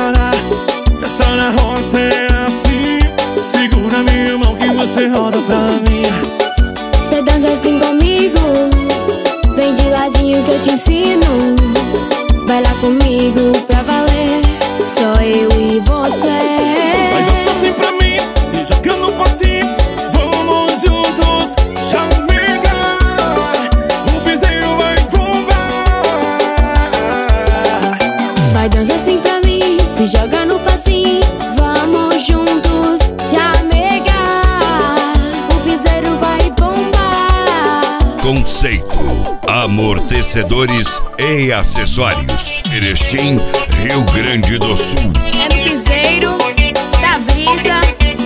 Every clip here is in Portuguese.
parar. Festa na roça é assim. Segura minha mão que você roda pra mim. Cê dança assim comigo, vem de ladinho que eu te ensino. Vai lá comigo pra valer, só eu e você. Vai dançar assim pra mim, se joga no passinho. Vamos juntos, chamegar. O piseiro vai bombar. Vai dançar assim pra mim, se joga no passinho. Vamos juntos, chamegar. O piseiro vai bombar. Conceito: amortecedores e acessórios. Erechim, Rio Grande do Sul. É no piseiro da brisa.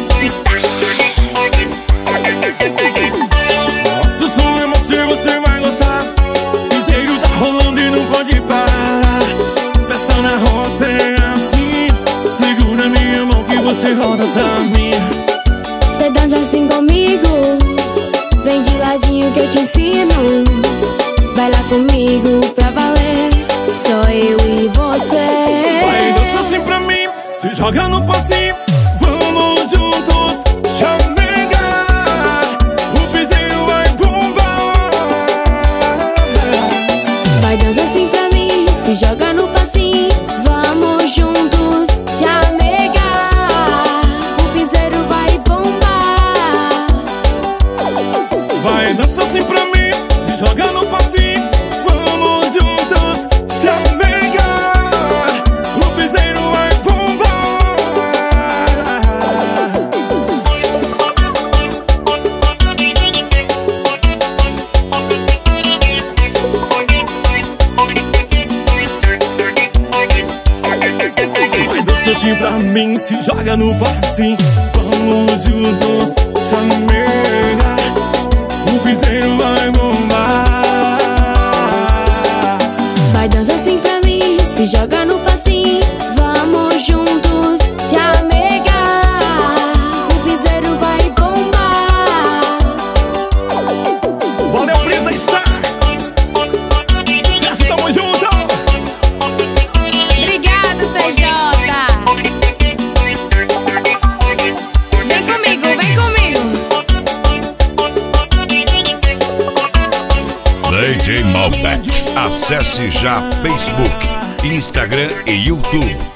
Nossa, o som é macio, você vai gostar. Piseiro tá rolando e não pode parar. Festa na roça é assim. Segura minha mão que você roda pra mim. Cê dança assim comigo, vem de ladinho que eu te ensino. Vai lá comigo pra valer, só eu e você. Vai dançar assim pra mim, se joga no passinho. Vamos juntos, chamegar. O piseiro vai bombar. Vai dançar assim pra mim, se joga no passinho. Vamos juntos, chamegar. O piseiro vai bombar. Vai dançar assim pra mim, se joga no passinho. Vamos juntos, chamegar. O piseiro vai bombar. Vai dançar assim pra mim, se joga no passinho. Vamos juntos, chamegar. O piseiro vai bombar. Vai dançar assim pra mim, se joga no passinho. Vamos juntos, chamegar. O piseiro vai bombar. Valeu, Brisa Star. Sucesso, tamo junto. Obrigado, PJ. Vem comigo, vem comigo. DJ Malbec. Acesse já Facebook, Instagram e YouTube.